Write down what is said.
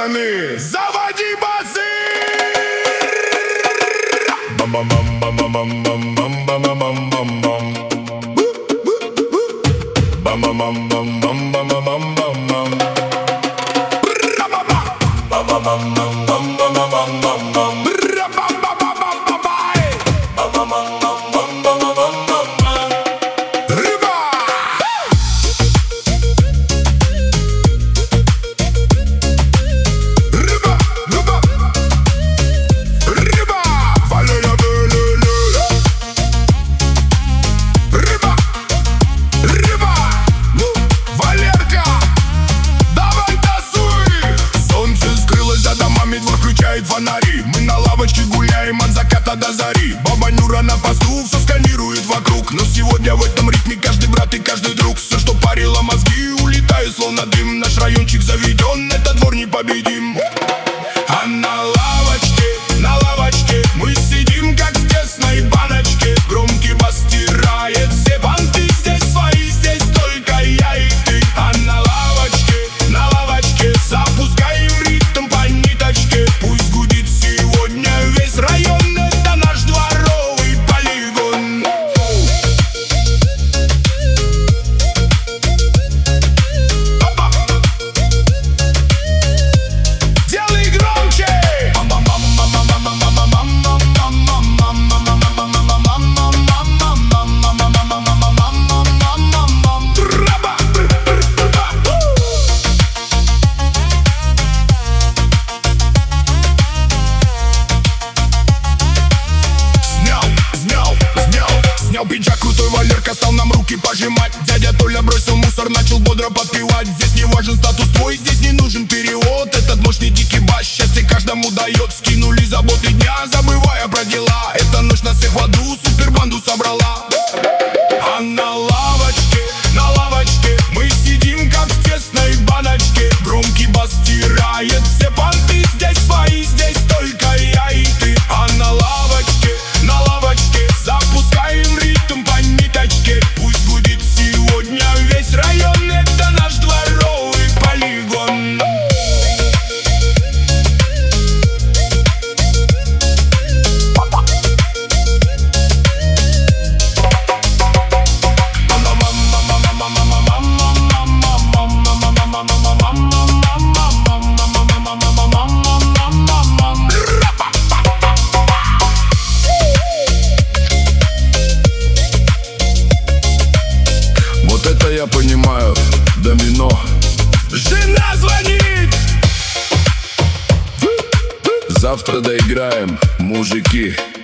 стороны. Заводи басы! Фонари. Мы на лавочке гуляем от заката до зари. Баба Нюра на посту все сканирует вокруг. Но сегодня в этом ритме каждый брат и каждый друг. Все, что парило мозги, улетает словно дым. Наш райончик заведен, этот двор непобедим. А на лавочке мы сидим, как в тесной баночке. Громкий бас стирает все понты. Здесь свои, здесь только я и ты. А на лавочке запускаем ритм по ниточке. Пусть гудит сегодня весь район, это наш дворовый полигон. Делай громче! Снял пиджак, крутой Валерка стал нам руки пожимать. Дядя Толя бросил мусор, начал бодро подпевать. Здесь не важен статус твой, здесь не нужен перевод. Этот мощный дикий бас счастье каждому дает. Скинули заботы дня, забывая про дела. Эта ночь нас всех в аду супербанду собрала. А на лавочке мы сидим, как в тесной баночке. Громкий бас стирает все понты. Здесь свои, здесь только я и ты. А на лавочке запускаем ритм по ниточке. Пусть гудит сегодня весь район, это наш дворовый полигон. Вот это я понимаю, домино. Жена звонит! Завтра доиграем, мужики.